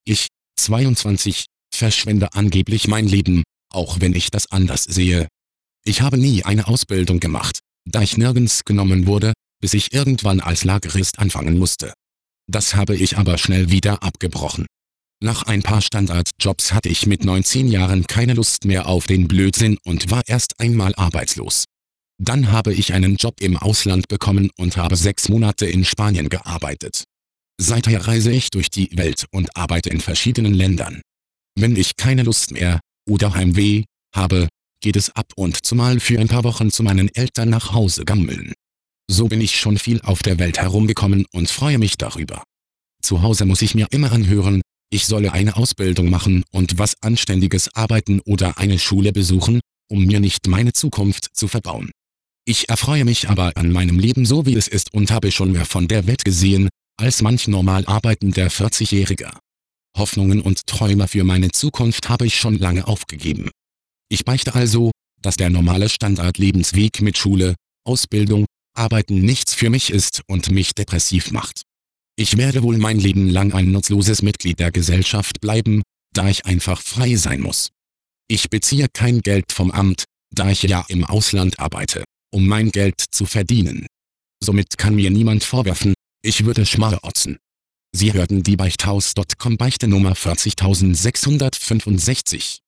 Ich, 22, verschwende angeblich mein Leben, auch wenn ich das anders sehe. Ich habe nie eine Ausbildung gemacht, da ich nirgends genommen wurde, bis ich irgendwann als Lagerist anfangen musste. Das habe ich aber schnell wieder abgebrochen. Nach ein paar Standardjobs hatte ich mit 19 Jahren keine Lust mehr auf den Blödsinn und war erst einmal arbeitslos. Dann habe ich einen Job im Ausland bekommen und habe 6 Monate in Spanien gearbeitet. Seither reise ich durch die Welt und arbeite in verschiedenen Ländern. Wenn ich keine Lust mehr oder Heimweh habe, geht es ab und zu mal für ein paar Wochen zu meinen Eltern nach Hause gammeln. So bin ich schon viel auf der Welt herumgekommen und freue mich darüber. Zu Hause muss ich mir immer anhören, ich solle eine Ausbildung machen und was Anständiges arbeiten oder eine Schule besuchen, um mir nicht meine Zukunft zu verbauen. Ich erfreue mich aber an meinem Leben so wie es ist und habe schon mehr von der Welt gesehen, als manch normal arbeitender 40-Jähriger. Hoffnungen und Träume für meine Zukunft habe ich schon lange aufgegeben. Ich beichte also, dass der normale Standardlebensweg mit Schule, Ausbildung, Arbeiten nichts für mich ist und mich depressiv macht. Ich werde wohl mein Leben lang ein nutzloses Mitglied der Gesellschaft bleiben, da ich einfach frei sein muss. Ich beziehe kein Geld vom Amt, da ich ja im Ausland arbeite, um mein Geld zu verdienen. Somit kann mir niemand vorwerfen, ich würde schmarotzen. Sie hörten die Beichthaus.com Beichte Nummer 40665.